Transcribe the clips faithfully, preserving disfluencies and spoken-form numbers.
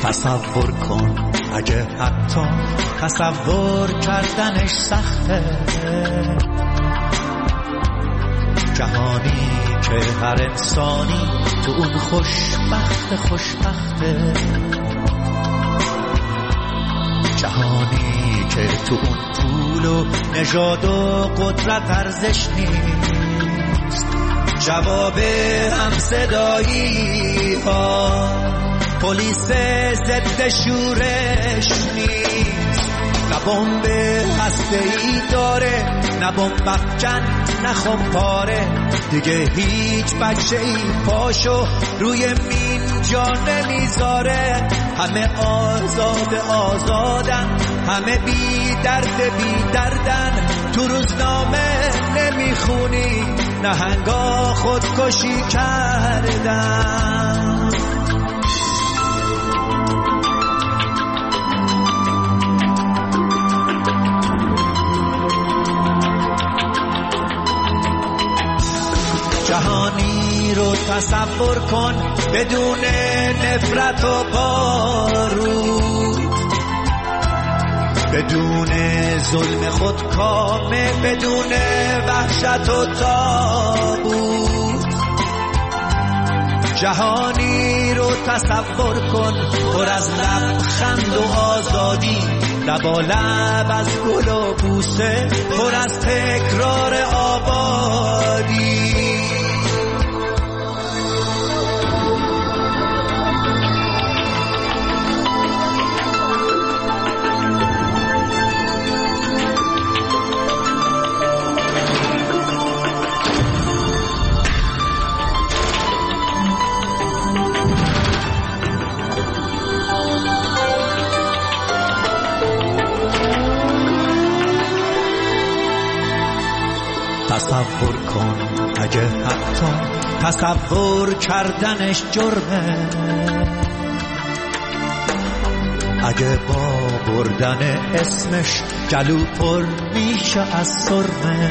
تصور کن اگه حتی تصور کردنش سخته، جهانی که هر انسانی تو اون خوشبخت خوشبخته، جهانی که تو اون پول و نژاد و قدرت ارزش نیست، جواب همصدایی ها پلیس ضد شورش نیست، نه بمب هسته‌ای داره نه بمب افکن نه خمپاره، دیگه هیچ بچه‌ای پاشو روی مین جا نمیذاره، همه آزاد آزادن، همه بی درد بی دردن، تو روزنامه نمیخونی نهنگا خودکشی کردن. جهانی رو تصور کن بدون نفرت و بارود، بدون ظلم خودکامه، بدون وحشت و تابوت، جهانی رو تصور کن پر از لبخند و آزادی، لبالب از گل و بوسه، پر از تکرار آبادی. تصور کن اگه حتی تصور کردنش جرمه، اگه با بردن اسمش گلو پر میشه از سرمه،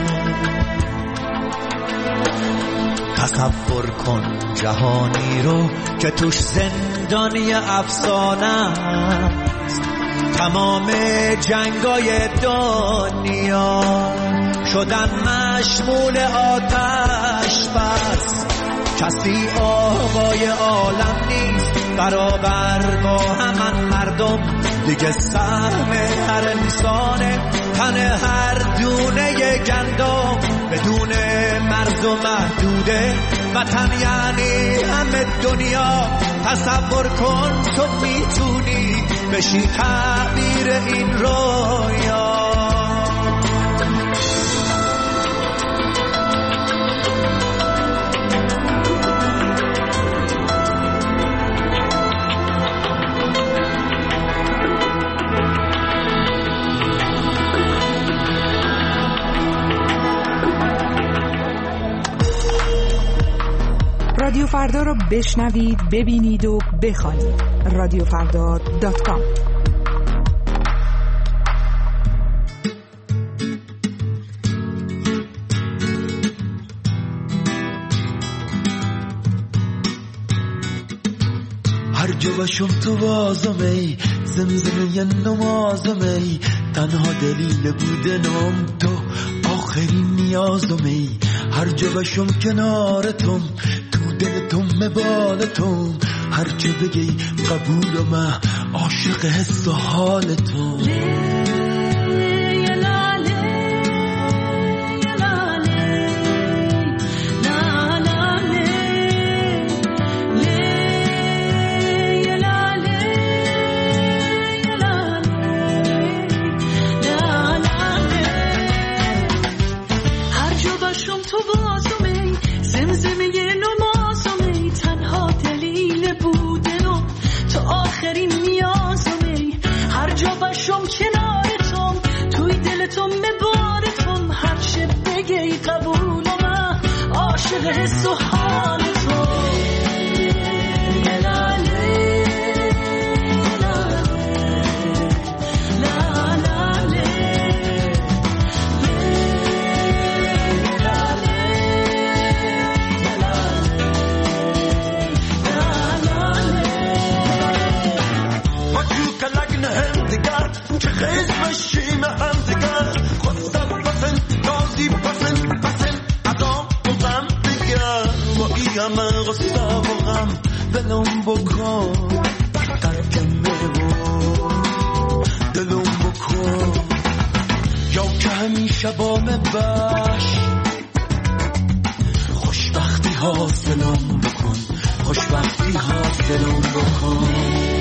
تصور کن جهانی رو که توش زندانی افسانه است، تمام جنگای دنیا شدن مشمول آتش بس، کسی آقای عالم نیست برابر با همان مردم، دیگه سهم هر انسانه تن هر دونه گندم، بدون مرز و محدوده وطن یعنی همه دنیا، تصور کن تو میتونی بشی تعبیر این رویا. رادیو فردا رو بشنوید، ببینید و بخوانید. رادیو فردا دات کام. هر جا باشم تو بازم ای زمزمه ی نمازم ای، تنها دلیل بودنم تو آخرین نیازم ای، هر جا باشم کنارتم دل تو مبالتم، هر چه بگی قبولم عاشق حس و حال تو. حس و حال تو همه غصه و غم دلم بکن ترکمه و دلم بکن یا که همیشه با مباش خوشبختی حاصلم بکن خوشبختی حاصلم بکن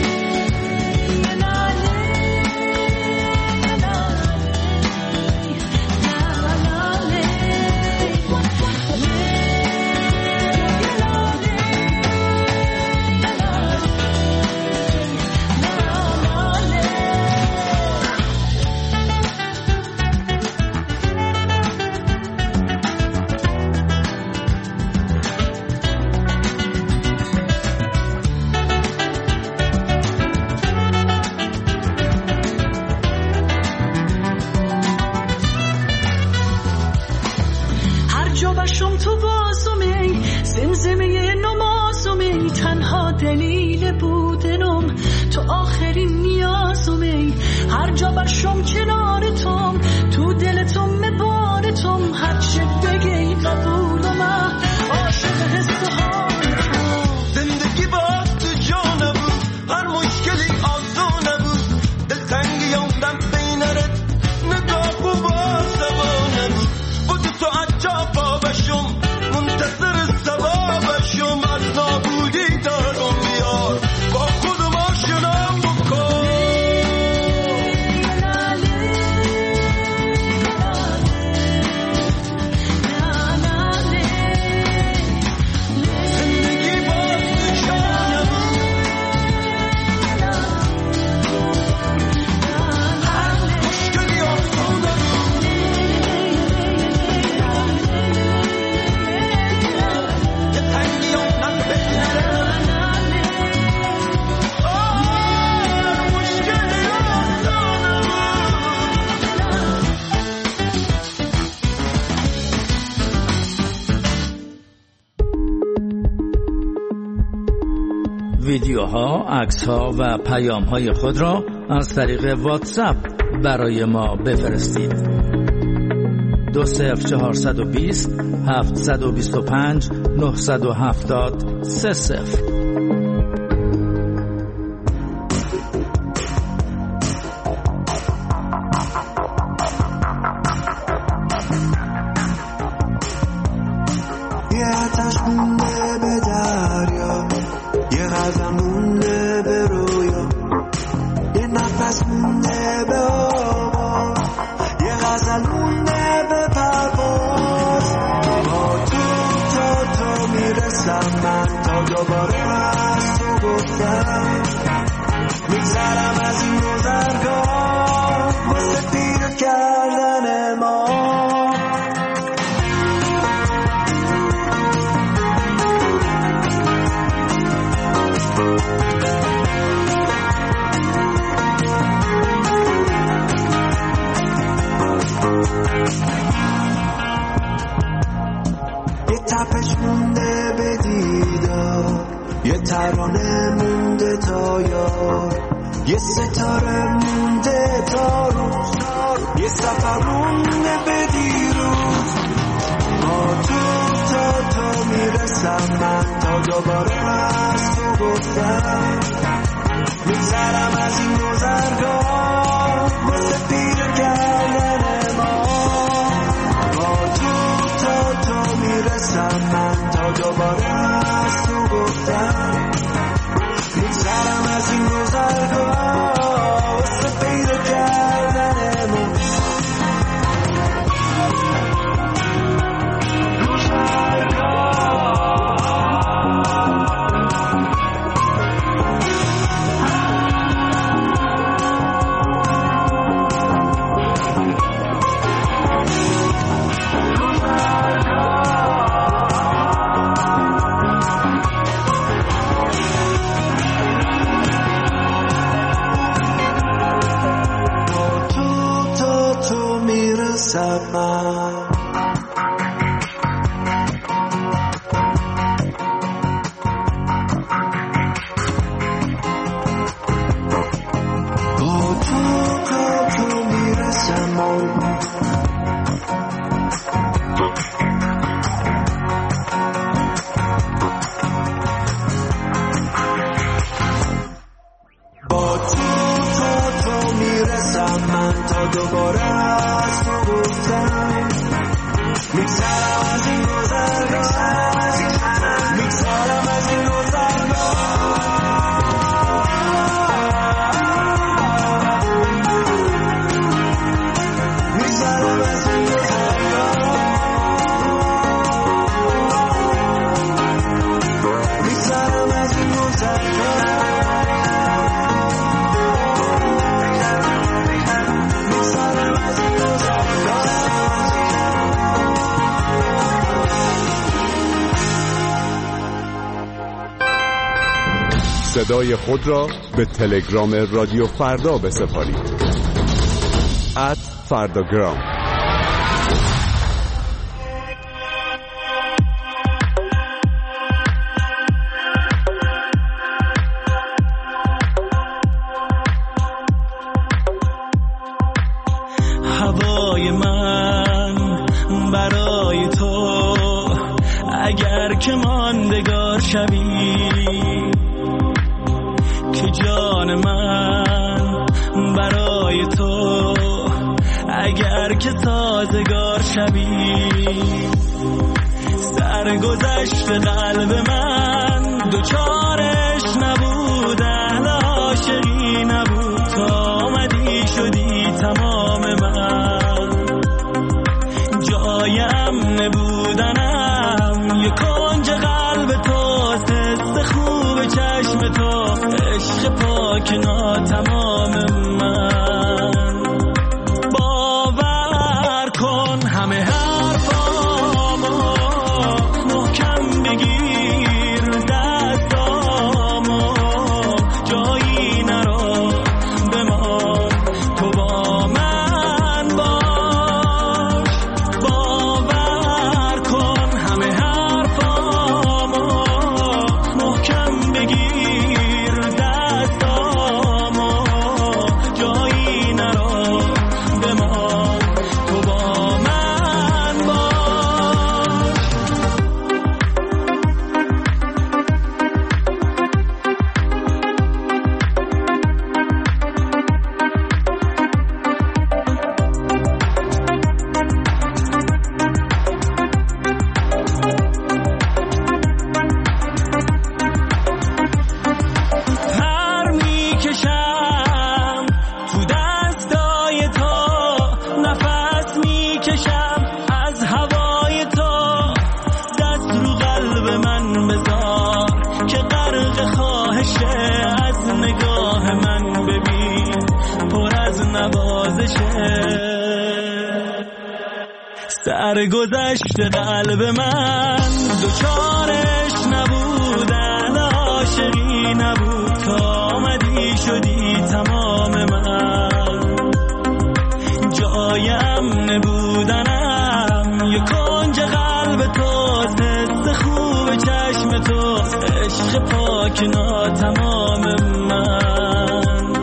باشم تو بازمی زمزمه نمازمی تنها دلیل بودنم تو آخرین نیازمی هر جا باشم کنارتم تو دلتم مبارتم هر چه بگی قبولم عاشق حس و حالتم زندگی با تو جا نبود هر مشکلی آسون نبود دلتنگی اومدم بینرت نگاه و بازم نبود بود تو عجب باشم منتظر ثوابشم از نابودی دارم میار با خودم آشنام بکن زندگی با تو جانم هر مشکلی آسون ویدیوها، عکس‌ها و پیام‌های خود را از طریق واتساپ برای ما بفرستید. دو صفر چهارصد و بیست هفتصد و بیست و پنج نهصد و هفتاد سه صفر. یه آتش مونده به دریا یه غزل مونده به رویا یه نفس مونده به آوا یه غزل مونده به پرواز با تو تا تو میرسم من تا دوباره از تو گفتم میگذرم از این گذرگاه واسه پیر کردن ما یه تپش مونده به دیدار یه ترانه مونده تا یار یه ستاره مونده تا روز یه سفر مونده به دیروز با تو تا تو میرسم من تا دوباره از تو گفتم میگذرم از این گذرگاه واسه پیر کردن ما با تو تا تو میرسم من تا دوباره از تو گفتم میگذرم از این گذرگاه واسه پیر کردن ما صدای خود را به تلگرام رادیو فردا بسپارید. ات فرداگرام. هوای من برای تو اگر که ماندگار شوی، که جان من برای تو اگر که سازگار شوی، سرگذشت قلب من دوچارش نبود، اهل عاشقی نبود، تا آمدی شدی تمام من، جایم نبودنم یک کنج قلب تو، حس خوب چشم تو، عشق پاک ناتمام من. باور کن همه حرفامو محکم بگیر، دستامو جایی نرو بمان، تو با من باش. باور کن همه حرفامو محکم بگیر، دستامو جایی نرو بمان، تو با من باش. پر میکشم تو دستای تو، نفس میکشم از هوای تو، دست رو قلب من بذار که غرق خواهشه، از نگاه من ببین پر از نوازشه، سرگذشت قلب من دوچارش نبود، اهل عاشقی نبود، تا آمدی شدی تمام من، جایم نبودنم یک کنج قلب تو، حس خوب چشم تو، عشق پاک ناتمام من.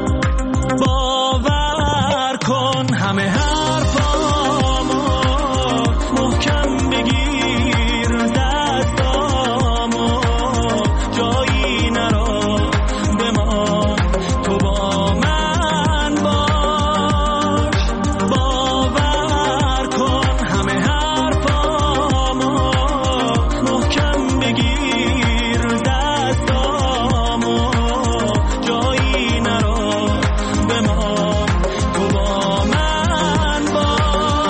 باور کن همه حرفامو محکم بگیر، دستامو جایی نرو بمان، تو با من باش. باور کن همه حرفامو محکم بگیر، دستامو جایی نرو بمان، تو با من باش.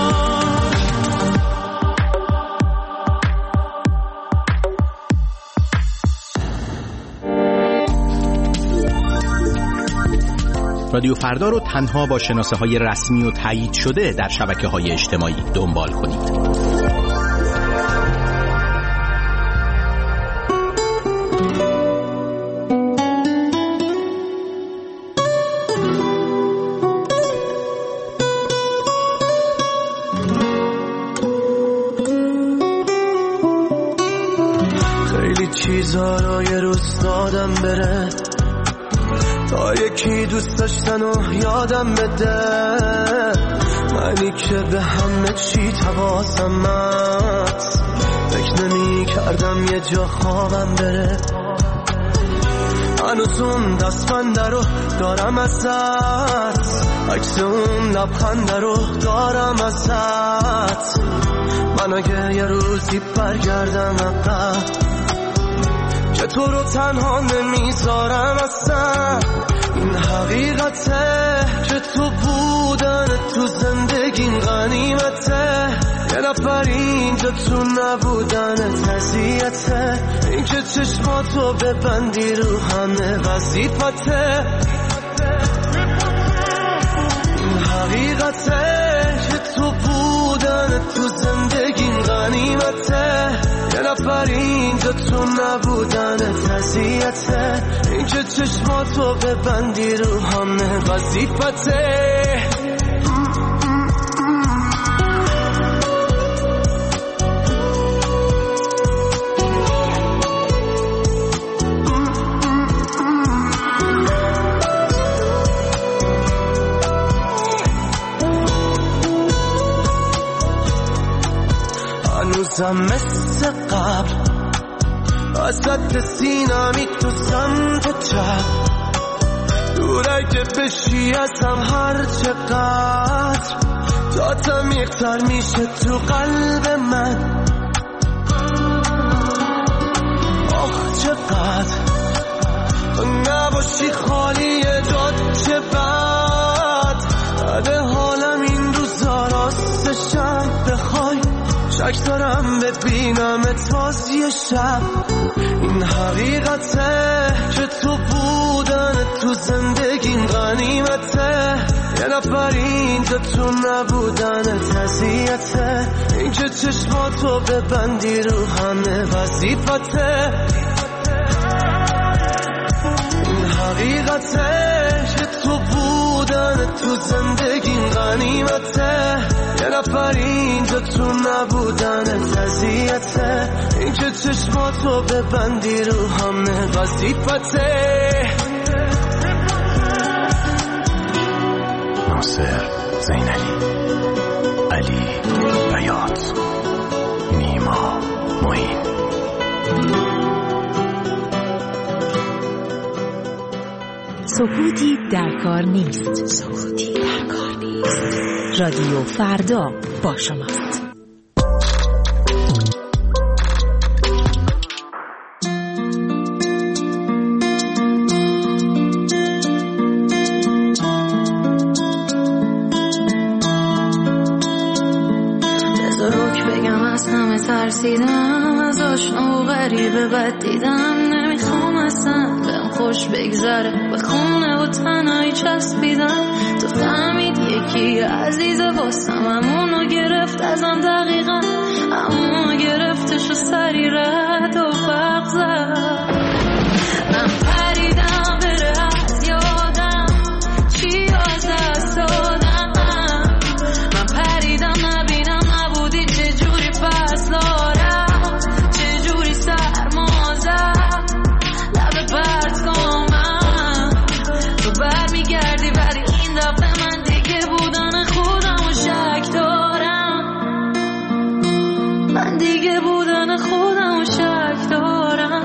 رادیو فردا رو تنها با شناسه های رسمی و تایید شده در شبکه های اجتماعی دنبال کنید. خیلی چیزا رو یه روز دادم بره، تا یکی دوست داشتن و یادم بده، منی که به همه چی تواسم هست، فکر نمی کردم یه جا خوابم بره، هنوز اون دستبنده رو دارم ازت، عکس اون لبخنده رو دارم ازت، من اگه یه روزی برگردم عقب، که تو رو تنها نمیذارم اصلا، این حقیقته که تو بودن تو زندگیم غنیمته، یه نفر اینجا تو نبودن تزیته، این که چشماتو ببندی رو همه وظیفته، این حقیقته که تو بودن تو زندگیم غنیمته، یه نفر اینجا تو نبودن تزیته، این که چشماتو ببندی رو همه وظیفته. هنوزم مثل قبل وسط سینمی تو سمت چپ، دوره که بشی ازم هر چقدر تا تمیختر میشه تو قلب من. آخ چقدر تو نباشی خالی داد چه بد، بده حالم این روزا راستشم بخوای شک دارم ببینم تازی شب. این حقیقته که تو بودن تو زندگیم غنیمته، یه نفر اینجا تو نبودن تزیته، این که چشماتو ببندی رو همه وظیفته. این حقیقته که تو بودن تو زندگیم غنیمته، یه نفر اینجا تو نبودن تزیته، این که چشماتو ببندی رو همه وظیفته. ناصر زینلی، علی بیات، نیما معین. سکوتی در کار نیست. سکوتی در کار نیست. رادیو فردا با شماست. بذار روک بگم از همه ترسیدم، از آشنا و غریبه بد دیدم، نمیخوام اصلا بهم خوش بگذره، به خونه و تنهایی چسبیدم. تو فهمید یکی عزیزه واسم، همونو گرفت ازم دقیقا، همونو گرفتش و سری رد و فرق زد. من پریدم بره از یادم، چی از دست دادم، من پریدم نبینم نبودی چجوری پس دارم، چجوری سرما زد لب پرت کنم. تو برمیگردی ولی این دفعه من دیگه بودن خودم و شک دارم، من دیگه بودن خودم و شک دارم.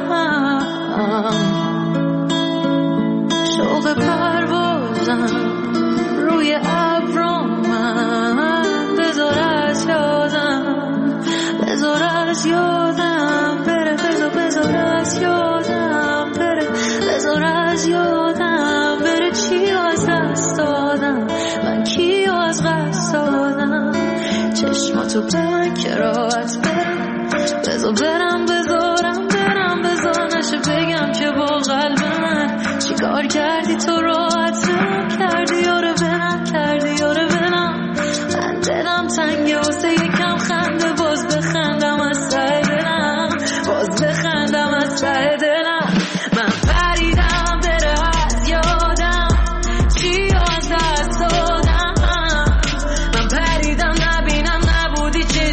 شوق پروازم روی ابرام، من بذار از یادم، بذار از یادم بره، بذار بذار از یادم بره، بذار از یادم بره. چی از دست دادم من، کی از قصد دادم، چشماتو به من که راحت برم، بذار برم بذارم برم، بذار نشه بگم که با قلب من چی کار کردی تو راحت کردی، یاره برم کردی یاره برم. من دلم تنگه واسه یکم خنده، باز بخندم از ته دلم، باز بخندم از ته دلم. من پریدم بره از یادم، چی از دست دادم، من پریدم نبینم نبودی چه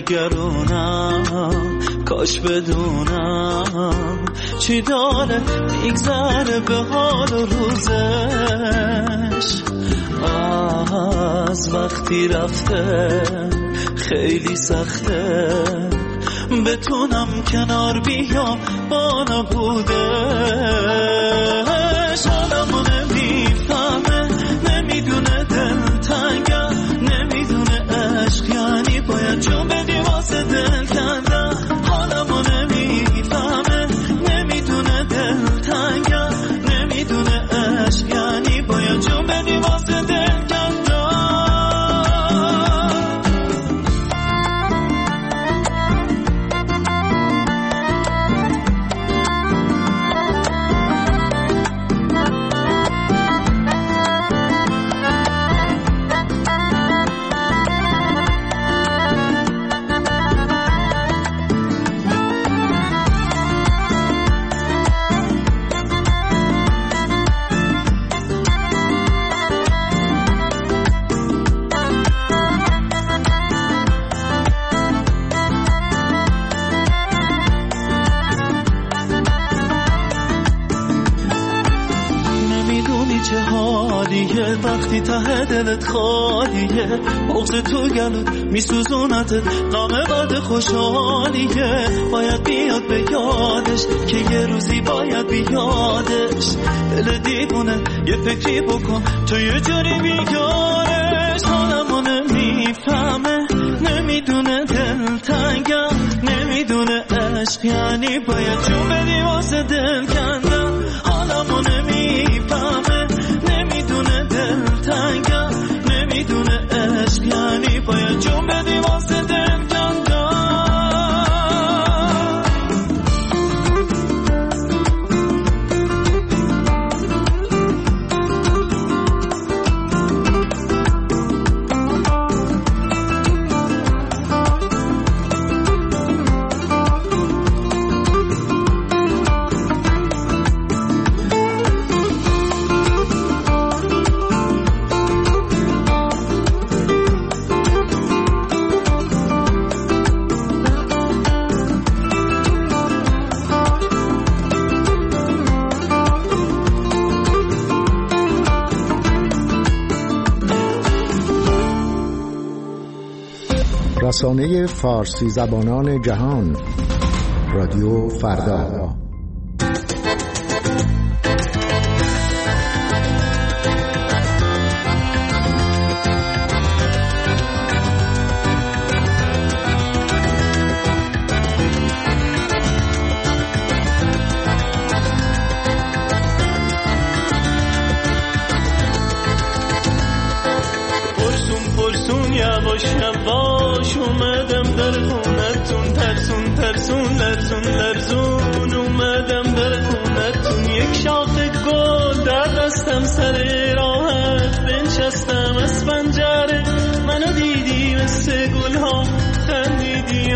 نگرونم، کاش بدونم چی داره میگذره به حال و روزش. از وقتی رفته خیلی سخته بتونم کنار بیام با نبودش. حالمو نمیفهمه، نمیدونه دلتنگم، نمیدونه عشق یعنی باید جون بدی واسه دل کندم. حالمو نمیفهمه، نمیدونه دلتنگم، نمیدونه عشق یعنی باید جون بدی واسه دل کندم. وقتی ته دلت خالیه، بغض تو گلت میسوزونتت، غم بعد خوشحالیه. باید بیاد به یادش که یه روزی باید بیادش. دل دیوونه یه فکری بکن تو یه جوری بیارش. حالمو نمیفهمه، نمیدونه دلتنگم، نمیدونه عشق یعنی باید جون بدی واسه دل کندم. حالمو نمیفهمه، نمیدونه دلتنگم، نمیدونه عشق یعنی باید جون بدی واسه دل کندم. رسانه فارسی زبانان جهان، رادیو فردا. یواش اومدم در خونتون، ترسون ترسون لرزون لرزون اومدم در خونتون. یک شاخه گل در دستم سر راحت بنشستم از پنجره. منو دیدی مثل گل ها خندیدی،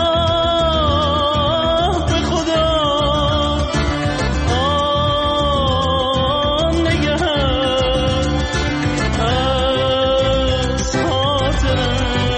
آه به خدا آه نگهت از خاطرم.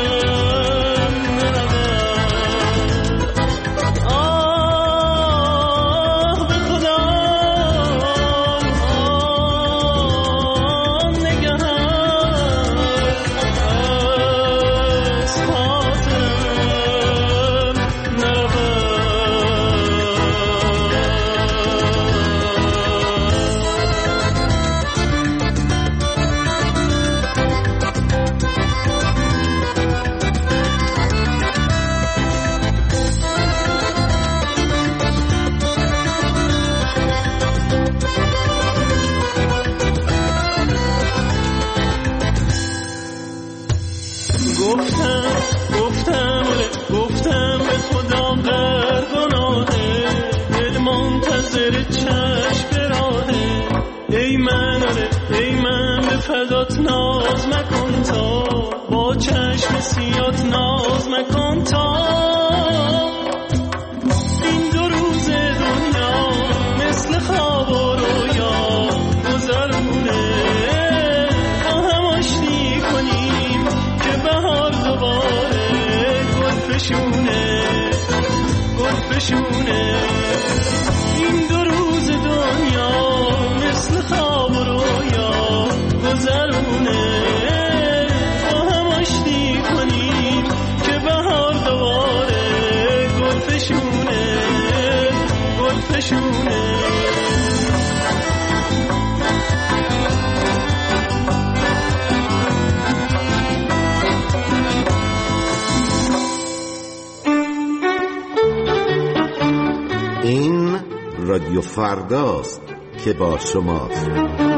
فردات ناز مکن تا با چشم سیات ناز مکن تا این دو روز دنیا مثل خواب و رویا گذرونه. با هم آشتی کنیم که بهار دوباره گل فشونه. گلفشونه. این دو روز دنیا مثل خواب و رویا گذرونه. با هم آشتی کنیم که بهار دوباره گلفشونه گلفشونه. این رادیو فرداست که با شماست.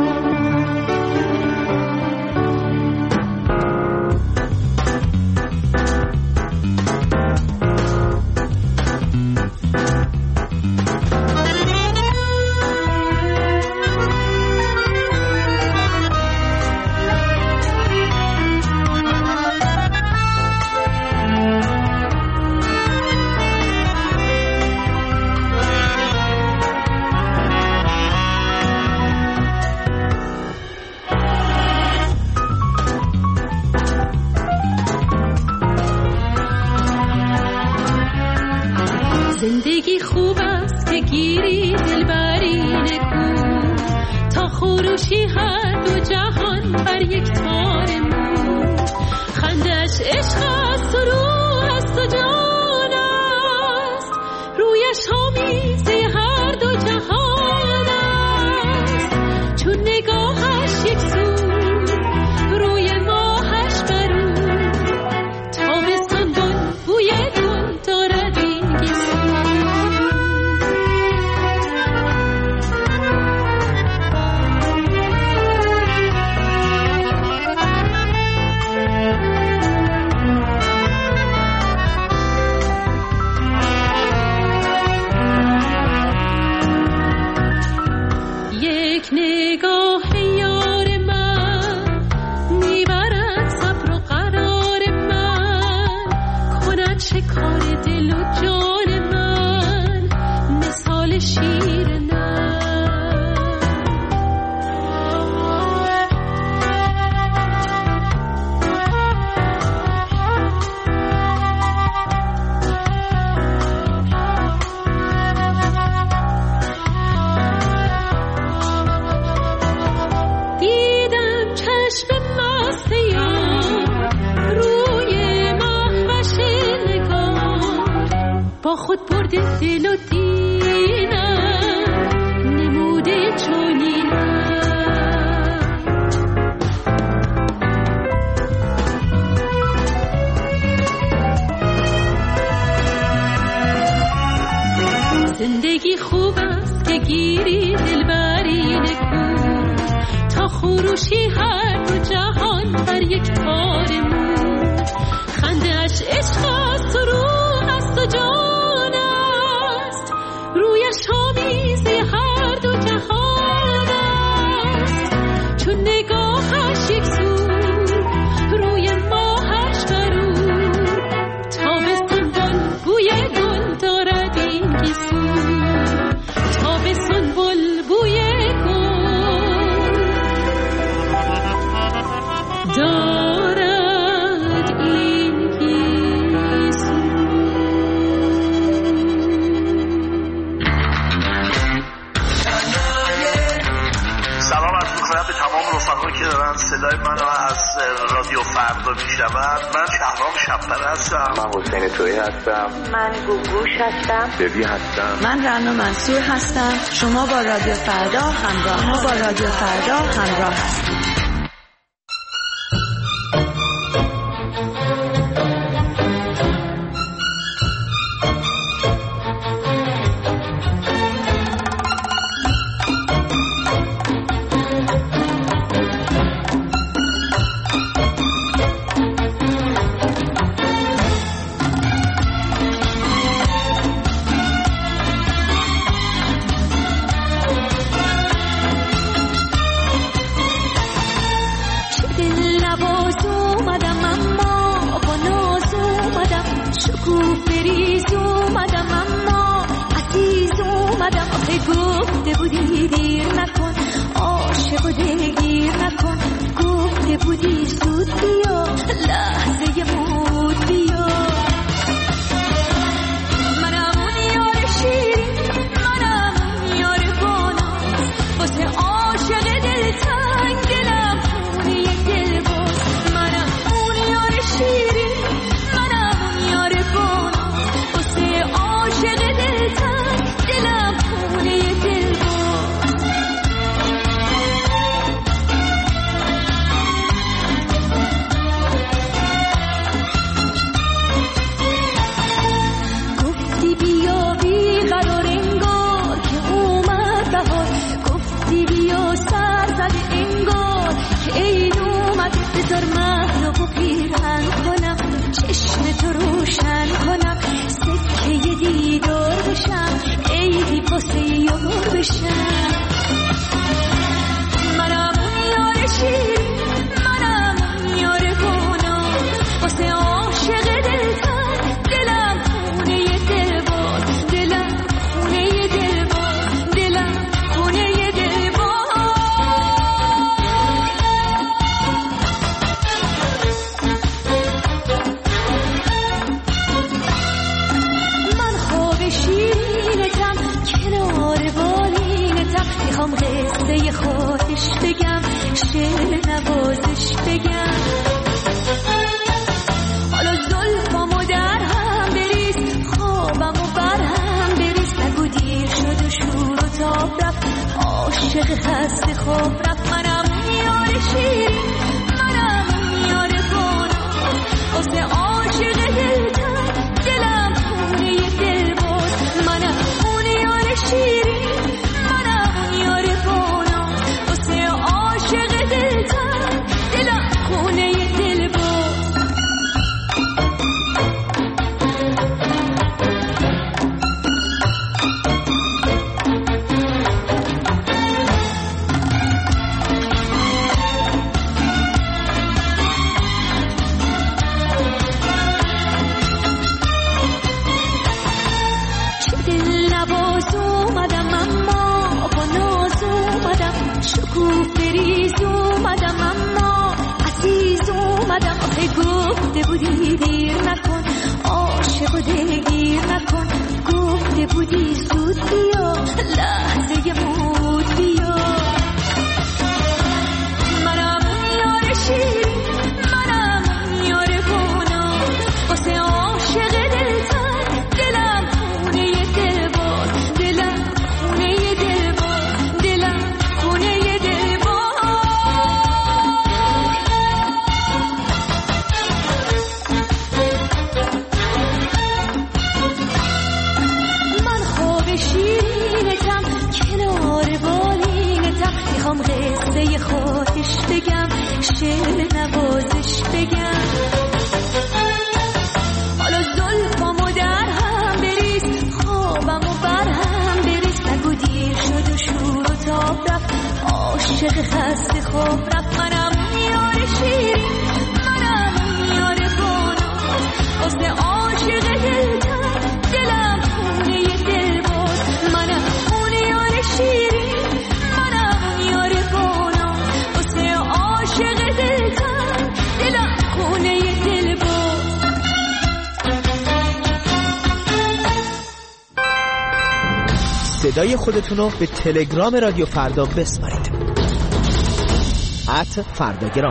زندگی خوب است که گیری دلبری نکو، تا خروشی هر دو جهان بر یک تار مو. خندش عشق است و روح است و جان است، رویش آمیزی هر دو جهان است. چون نگاهش یک سو روی ماهش برو، تابستان بن بوی گل دارد این گیسو. یک نگاه یار من میبرد صبر و قرار من، کند شکار دل و جان من مثال شیر نر. دیدم چشم مست یار روی مهوش نگار، با خود برده دل و دینم نموده چونینم. زندگی خوب است که گیری دلبری نکو، تا خروشی هر دو جهان بر یک تار مو. خنده‌اش عشق است و روح است و جان است، رویش آمیزی هر دو جهان است. چون نگاهش یک سو روی ماهش برو، تابستان بن بوی گل دارد این گیسو. تابستان بل بوی گل دارد این گیسو. سلام عرض می‌کنم به تمام رفقایی که دارن صدای منو از رادیو فردا میشنون. من شهرام شب‌پره هستم. من حسین تویی هستم. من گوگوش هستم. ببی هستم. من رنا منصور هستم. شما با رادیو فردا همراه ما با رادیو فردا همراه هستید. نوازش بگم. حالا زلفامو در هم بریز، خوابمو بر هم بریز، نگو دیر شد و شور و تاب رفت، عاشق خسته خواب رفت. منم یار شیرین، منم یار گناه، واسه عاشق دلتن دلم خونه دل باز. منم اون یار شیرین، منم اون یار گناه، واسه عاشق دلتن دلم خونه دل باز. گفته بودی دیر نکن، عاشق و دلگیر نکن، گفته بودی زود بیا، لحظه مود بیا. منم یار شیرین، منم یار گناه، واسه عاشق دلتن دلم خونه دل باز، دلم خونه دل باز، دلم خونه دل باز. میخوام قصه خودش بگم، شعر نوازش بگم. حالا زلفامو در هم بریز، خوابمو بر هم بریز، نگو دیر شد و شور و تاب رفت، عاشق خسته خواب رفت. منم یار شیرین، منم یار گناه، واسه عاشق دلتن دلم خونه دل باز. منم اون یار شیرین، عاشق دلتن دلم خونه دل باز. صدای خودتونو به تلگرام رادیو فردا بسپارید. ات فرداگرام.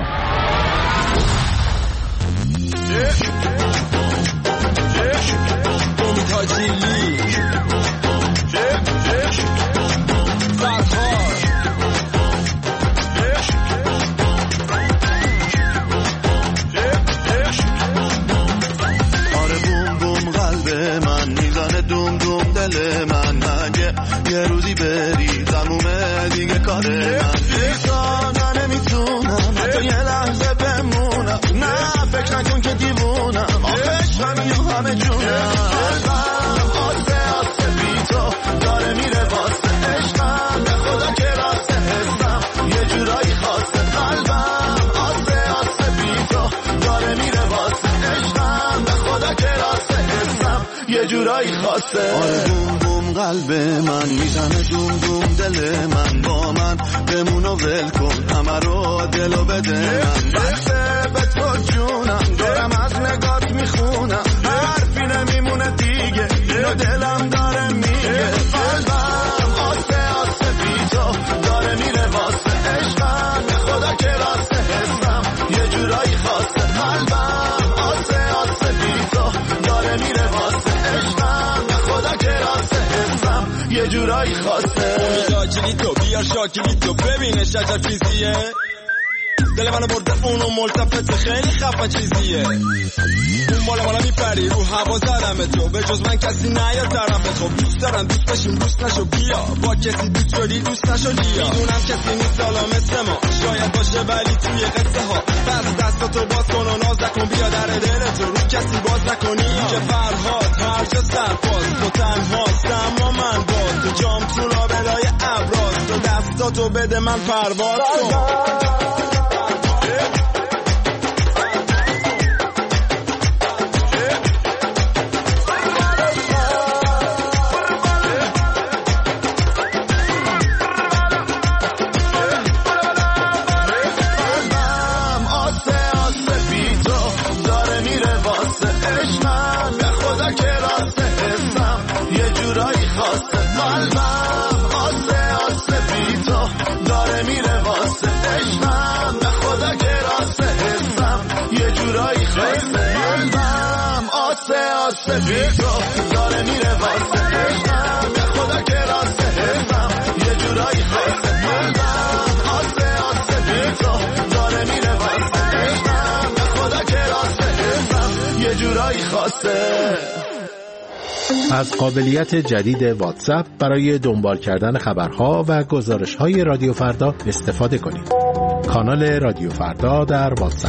یه روزی بری تمومه دیگه کار من دیگه نمیتونم حتی یه لحظه بمونم، نه فکر نکن که دیوونم، آخش همین و همه جونم. قلبم آسه آسه بی تو داره میره واسه عشقم، به خدا که راسته حسم یه جورایی خاصه. قلبم آسه آسه بی تو داره میره واسه عشقم، به خدا که راسته حسم یه جورایی خاصه. قلب من میزنه دوم دوم، دل من با من بمون و ول کن، همه رو دلو بده من. بسته به تو جونم، دارم از نگات میخونم، حرفی نمیمونه دیگه، اینو دلم داره میگه. قلبم آسه آسه بی تو داره میره واسه عشقم، به خدا که راسته حسم یه جورایی خاصه. قلبم آسه آسه بی تو داره میره واسه عشقم، به خدا که راسته یه جورایی خاصه. امیدا کلیتو بیار شاکلیتو ببینه شجر فیزیه، دل منو برده اونو ملتفت خیلی خفه چیزیه. اون بالا بالا میپری رو هوا زدم تو، به جز من کسی نیاد طرف تو. دوست دارم دوست بشیم دوست نشو بیا، با کسی دوست شدی دوست نشو لیا. میدونم کسی نیست حالا مثل ما، شاید باشه ولی توی قصه ها. پس دستاتو باز کن و ناز نکن، بیا در دلتو رو کسی باز نکنی که فرهاد هر جا سرپاز. تو تنهاست اما من باز، تو جام تو لابلای ابراز، تو دستاتو بده من پرواز کن. قلبم آسه آسه بی تو داره میره واسه عشقم، به خدا جورایی خاصه قلبم آسه آسه بی تو داره میره واسه عشقم به خدا که راسته حسم یه جورایی خاصه قلبم آسه آسه بی تو داره میره واسه عشقم به خدا که راسته حسم یه جورایی خاصه. از قابلیت جدید واتساپ برای دنبال کردن خبرها و گزارش‌های رادیو فردا استفاده کنید. کانال رادیو فردا در واتساپ.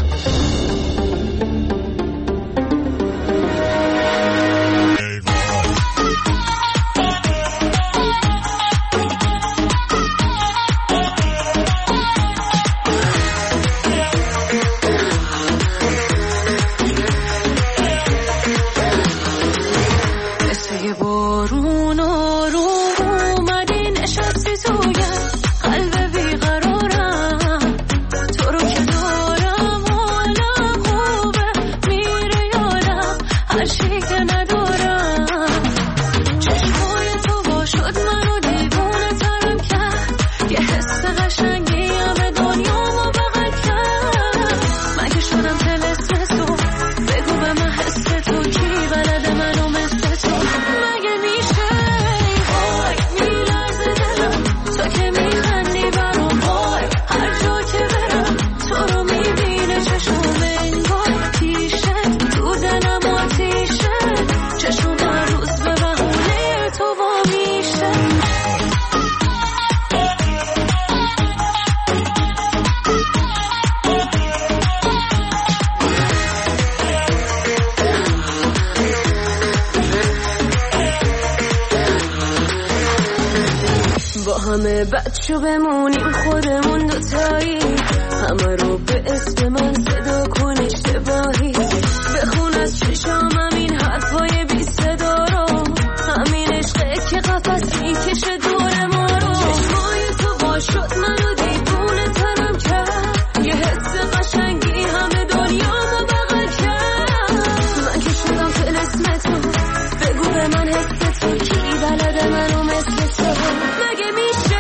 همه بچه بمونیم خودمون دوتایی همه رو به اسم من صدا کن اشتباهی بخون از چشامم این حرفای بی صدا رو همین عشقه که قفص میکشه دور ما رو چشمای تو با شد منو دیوونه ترم کرد یه حس قشنگی همه دنیا ما بغل کرد من که شدم طلسم تو بگو به من حس تو کی بلده منو مثل تو مگه میشه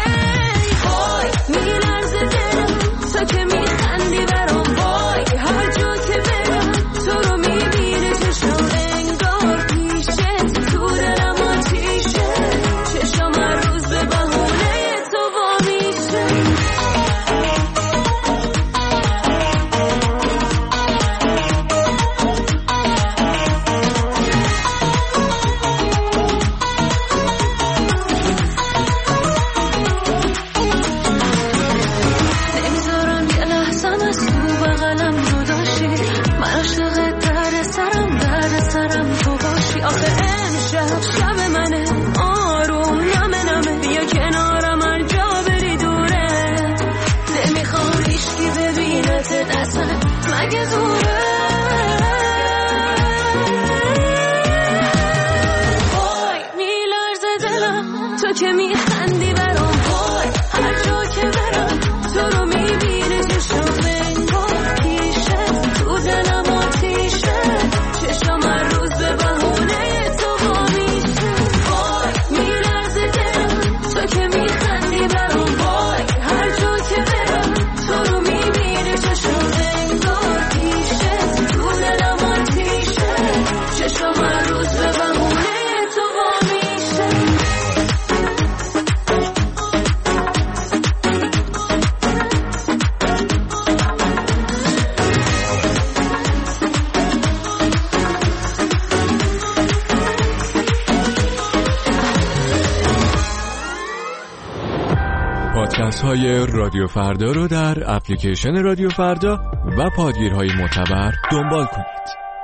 وای میلرزه دلم تو که میخندی برام وای هر جا که برم تو رو میبینه چشم انگار پیشه تو دلم آتیشه چشم هر روز به بهونه تو وا میشه پادکست های رادیو فردا رو در اپلیکیشن رادیو فردا و پادگیرهای معتبر دنبال کنید.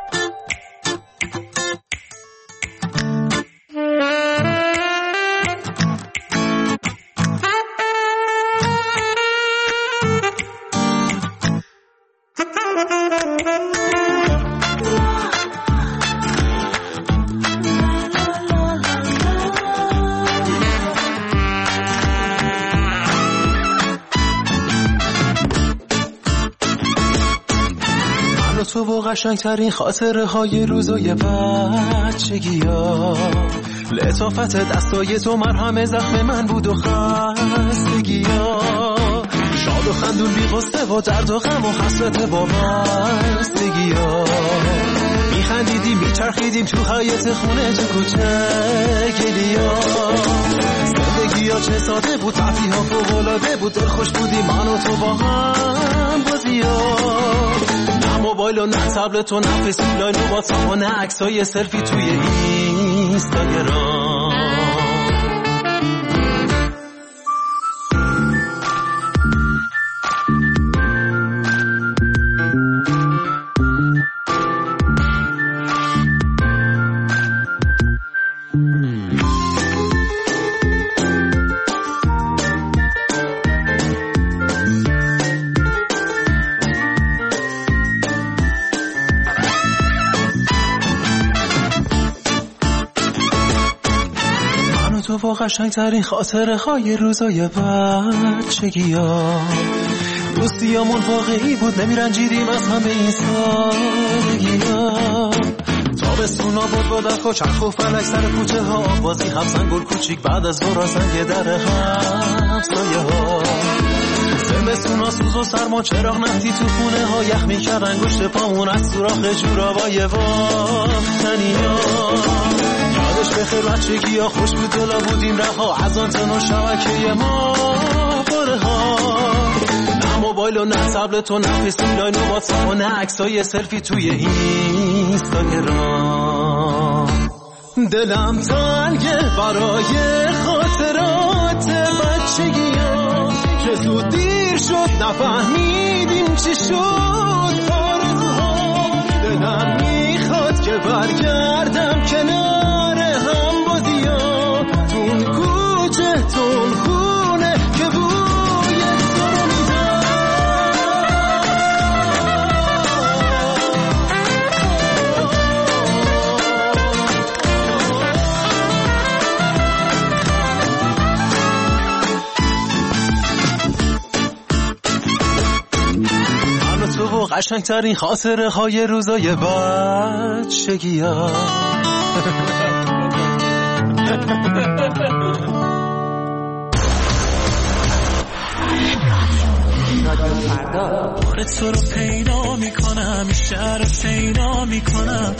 تو با قشنگترین خاطره های روزای بچگی ها لطافت دستای تو مرهم زخم من بود و خستگی ها شاد و خندون بی غصه و درد و غم و حسرت وابستگی ها خوابیدیم تو حیاط خونه تو کوچه گلیا. زندگی ها چه ساده بود، تفریح ها فوق‌العاده بود، دل خوش بودیم من و تو با هم بازی ها. نه موبایل و نه تبلت و نه فیسبوک و واتساپ و نه عکسای سلفی توی اینستاگرام. تو با قشنگترین خاطره های روزای بچگی ها. دوستیامون واقعی بود، نمیرنجیدیم از همه این سادگی ها. تابستونا بود با دخ و چرخ و فلک سر کوچه ها، بازی هفزن گل کوچیک بعد از ظهر سنگ در همسایه ها. زمستونا سوز و سرما چراغ نفتی تو خونه ها، یخ میکرد انگشت پامون از سوراخ جورابای واختنی ها. یادش بخیر بچگی ها خوش بود، دلا بودیم رها از آنتن و شبکه ما باره ها. نه موبایل و نه تبلت و نه فیسبوک و واتساپ و نه عکسای سلفی توی اینستاگرام. دلم تنگه برای خاطرات بچگی ها که زود دیر شد نفهمیدیم چی شد آرزوها. دلم میخواد که برگردم کنار هم بازی ها، تون کوچه تون خونه که بوی تو رو میدم. من و تو و قشنگترین خاطره های روزای بچگی ها. بار تو رو پیدا میکنم، شهر رو پیدا میکنم.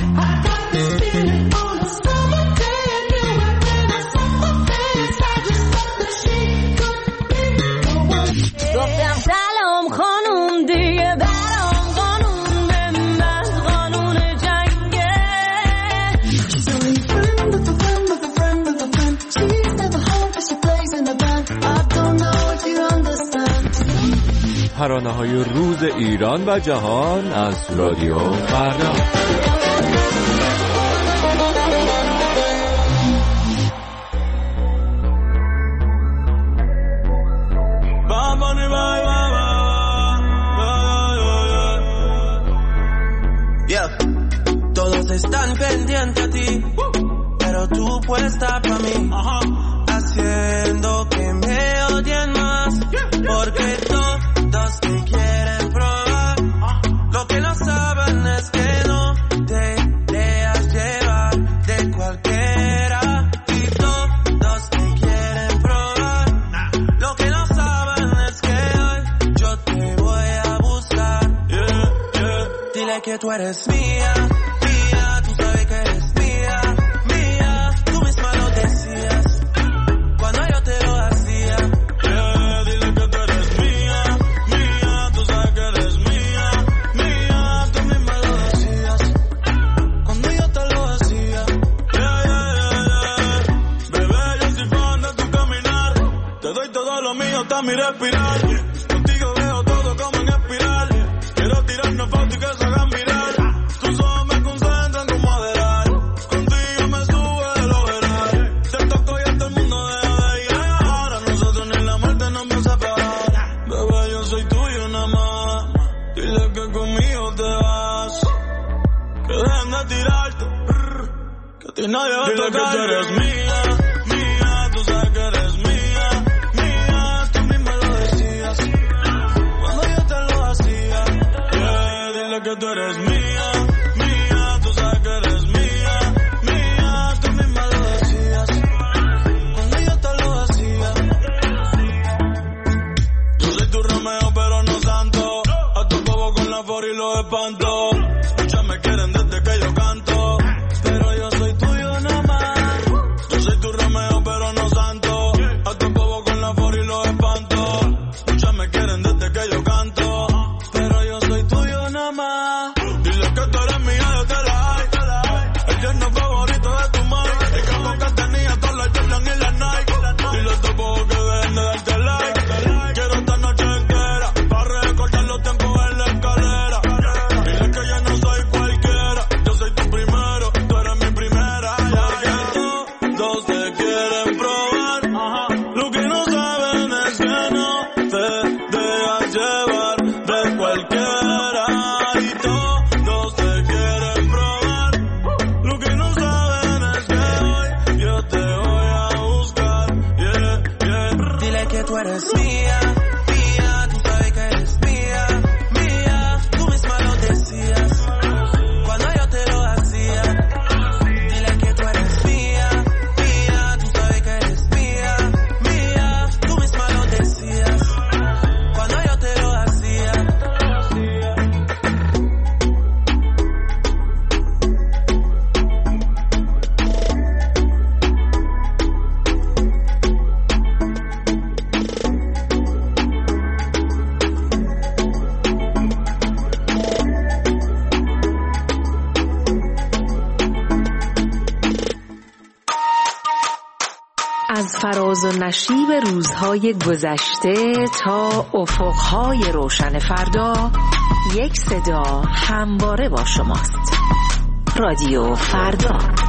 گفتم سلام خانوم دیگه برام قانون بنداز، قانون جنگه. So you friend with a friend with a friend with a friend. She's never home cause she plays in the band. I don't know if you understand. ترانه های روز ایران و جهان از رادیو فردا. Están pendientes a ti, pero tú puesta para mí, haciendo que me odien más, porque todos te quieren probar. Lo que no saben es que no te dejas llevar de cualquiera, y todos te quieren probar. Lo que no saben es que hoy yo te voy a buscar. Yeah, yeah. Dile que tú eres mía. Mi respirar, contigo veo todo como en espiral. Quiero tirarnos fotos y que se hagan viral. Tus ojos me concentran como adelar. Contigo me sube de lo veral. Te toco y a todo el mundo deja de llegar. A nosotros ni la muerte nos va a separar. Bebé, yo soy tuyo nada más. Dile que conmigo te vas. Que dejen de tirarte. Que a ti nadie va a tocar. Dile que tú eres mía, mía. Tú sabes que eres mía. Que tú eres mía, mía, tú sabes que eres mía, mía, tú misma lo decías, cuando yo te lo decía. Yo soy tu Romeo pero no santo, a tu bobo con la for y los espanto. Muchas me quieren desde que yo canto, todos te quieren probar. Lo que no saben es que hoy yo te voy a buscar. Yeah, yeah. Dile que tú eres mía, mía, tú sabes que eres mía, mía. Tú misma lo decías cuando yo te lo hacía. Dile que tú eres mía, mía, tú sabes que eres mía, mía. Tú misma lo decías cuando yo te lo hacía. از فراز و نشیب روزهای گذشته تا افقهای روشن فردا، یک صدا همواره با شماست. رادیو فردا.